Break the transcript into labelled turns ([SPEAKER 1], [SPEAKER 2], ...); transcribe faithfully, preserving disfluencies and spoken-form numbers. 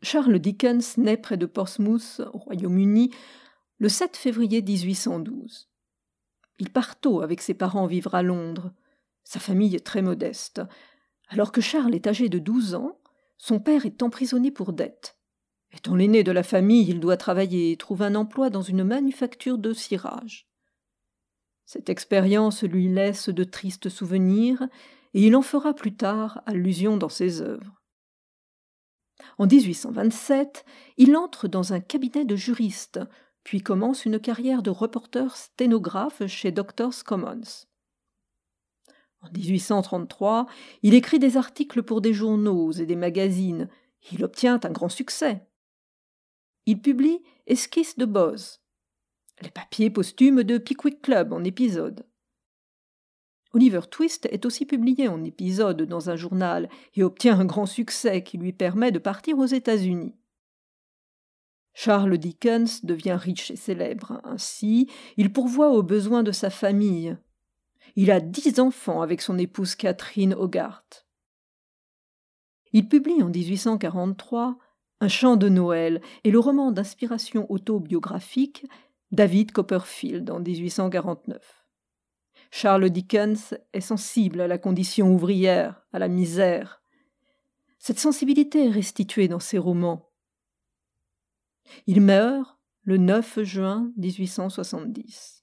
[SPEAKER 1] Charles Dickens naît près de Portsmouth, au Royaume-Uni, le sept février dix-huit cent douze. Il part tôt avec ses parents vivre à Londres. Sa famille est très modeste. Alors que Charles est âgé de douze ans, son père est emprisonné pour dette. Étant l'aîné de la famille, il doit travailler et trouve un emploi dans une manufacture de cirage. Cette expérience lui laisse de tristes souvenirs et il en fera plus tard allusion dans ses œuvres. En dix-huit cent vingt-sept, il entre dans un cabinet de juriste, puis commence une carrière de reporter sténographe chez Doctors Commons. En dix-huit cent trente-trois, il écrit des articles pour des journaux et des magazines. Il obtient un grand succès. Il publie Esquisses de Boz, les papiers posthumes de Pickwick Club en épisode. Oliver Twist est aussi publié en épisode dans un journal et obtient un grand succès qui lui permet de partir aux États-Unis. Charles Dickens devient riche et célèbre. Ainsi, il pourvoit aux besoins de sa famille. Il a dix enfants avec son épouse Catherine Hogarth. Il publie en dix-huit cent quarante-trois Un chant de Noël et le roman d'inspiration autobiographique David Copperfield en dix-huit cent quarante-neuf. Charles Dickens est sensible à la condition ouvrière, à la misère. Cette sensibilité est restituée dans ses romans. Il meurt le neuf juin dix-huit cent soixante-dix.